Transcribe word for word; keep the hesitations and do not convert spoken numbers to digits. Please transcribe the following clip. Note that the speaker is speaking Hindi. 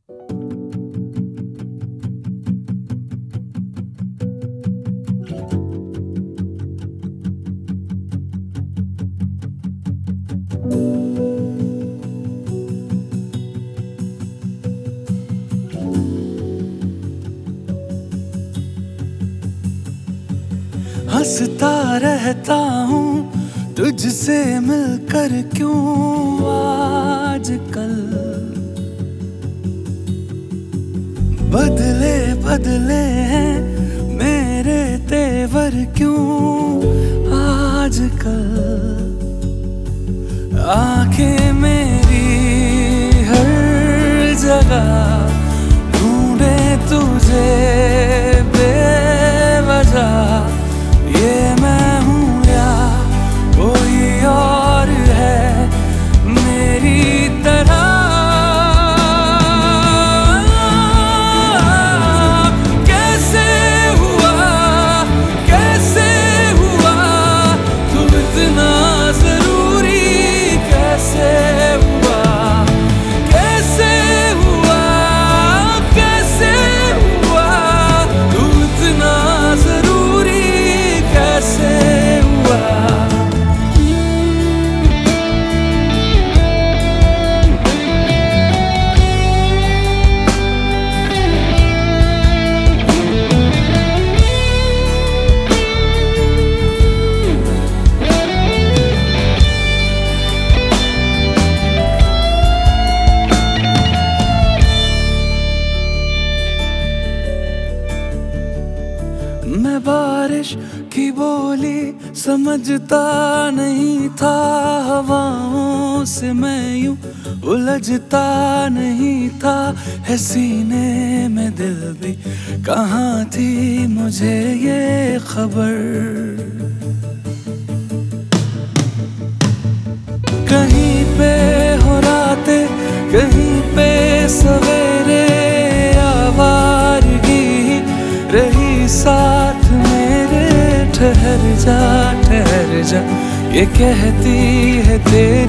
हंसता रहता हूँ तुझसे मिलकर, क्यों आजकल बदले बदले हैं मेरे तेवर, क्यों आजकल आंखें मेरी हर जगह ढूंढे तुझे बेवजह। ये मैं हूँ या कोई और है मेरी तरह, कैसे हुआ कैसे हुआ तू इतना जरूरी, कैसे हुआ कैसे हुआ कैसे हुआ तू इतना जरूरी, कैसे हुआ। मैं बारिश की बोली समझता नहीं था, हवाओं से मैं यूं उलझता नहीं था, है सीने में दिल भी कहाँ थी मुझे ये खबर। कहीं पे हो रातें कहीं पे सवेरे, आवारगी रही साथ मेरे, ठहर जा ठहर जा ये कहती है तेरी